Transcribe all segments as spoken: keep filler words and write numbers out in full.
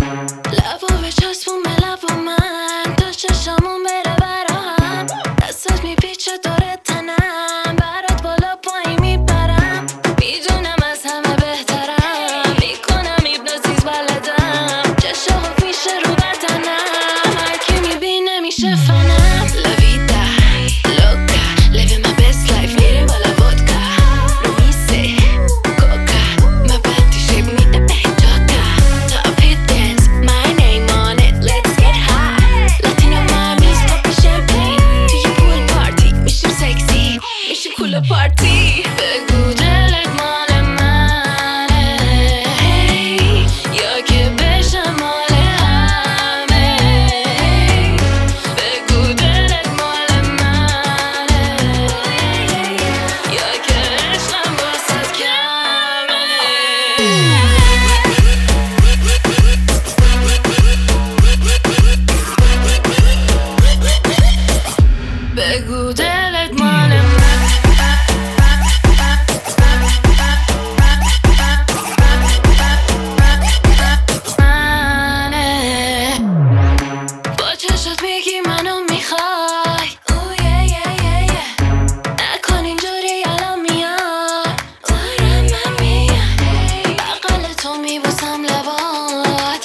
لبو بچسبون به لب من تا چشمون بره براهم، دستت میپیچه دور تنم، برات بالا پایین میپرم، میدونم از همه بهترم، میکنم ایبنوتیز بلدم، چشم و پیشه رو بدنم، هرکی میبینه میشه فنم. La vida loca, living my best life, میره بالا ودکا رو میزه کوکا، my body shape میده به جاکا، top hit dance, my name on it, let's get high. Latino mamis poppy champagne, توی پول پارتی میشیم سکسی، میشیم کول پارتی. بگو دلت مال منه یا که بشم مال همه، بگو دلت مال منه یا که عشقم واسد کمه. بگو دلت مال منه. با چشات میگی منو میخوای، اوه یه یه یه یه. نکن اینجوری الان میای دارم من میای، بغل تو میبوسم لبات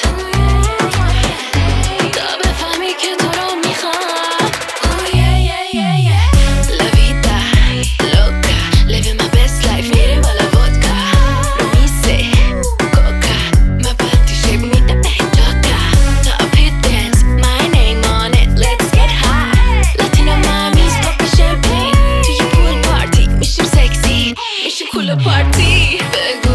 تا بفهمی که تو رو میخوام، اوه یه یه یه یه. La vida loca, living my best life, میره بالا ودکا رو میزه کوکا، my body shape میده به جاکا، top hit dance, my name on it, let's get high. Latino mamis poppy champagne, توی پول پارتی میشیم سکسی، میشیم کول پارتی. بگو